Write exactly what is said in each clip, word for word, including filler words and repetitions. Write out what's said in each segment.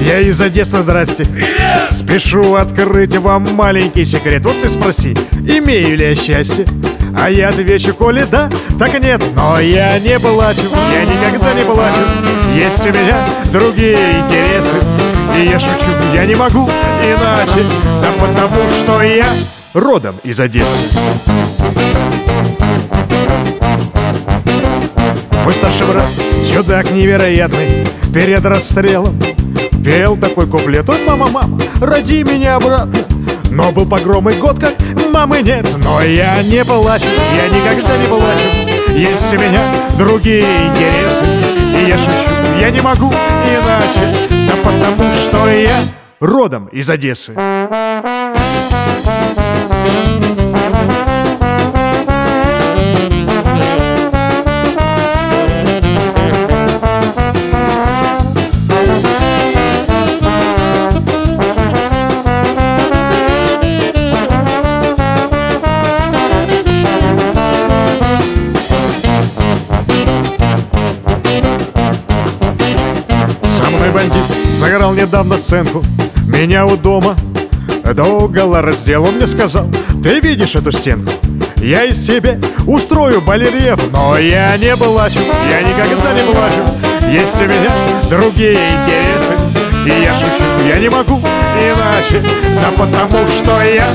Я из Одессы, здрасте. Привет! Спешу открыть вам маленький секрет. Вот ты спроси, имею ли я счастье? А я отвечу, коли да, так нет. Но я не плачу, я никогда не плачу. Есть у меня другие интересы. И я шучу, я не могу иначе. Да потому что я родом из Одессы. Мой старший брат, чудак невероятный, перед расстрелом пел такой куплет: ой, мама, мама, роди меня обратно. Но был погром и год, как мамы нет. Но я не плачу, я никогда не плачу. Есть у меня другие интересы. И я шучу, я не могу иначе. Да потому что я родом из Одессы. Бандит сыграл недавно сценку, меня у дома до угла раздел. Он мне сказал: ты видишь эту стенку? Я из себе устрою балерьев. Но я не плачу, я никогда не плачу. Есть у меня другие интересы. И я шучу, я не могу иначе. Да потому что я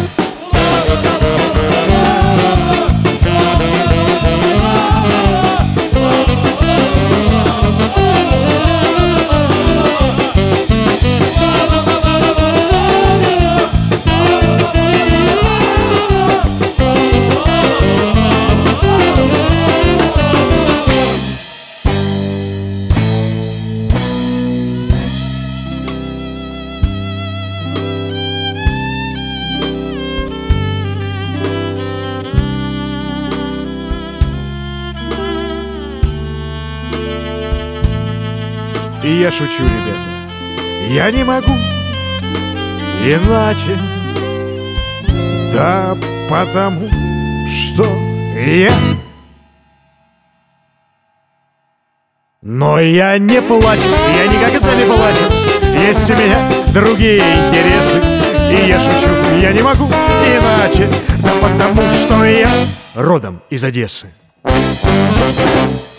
И я шучу, ребята, я не могу иначе. Да потому что я. Но я не плачу, я никогда не плачу. Есть у меня другие интересы. И я шучу, я не могу иначе. Да потому что я родом из Одессы.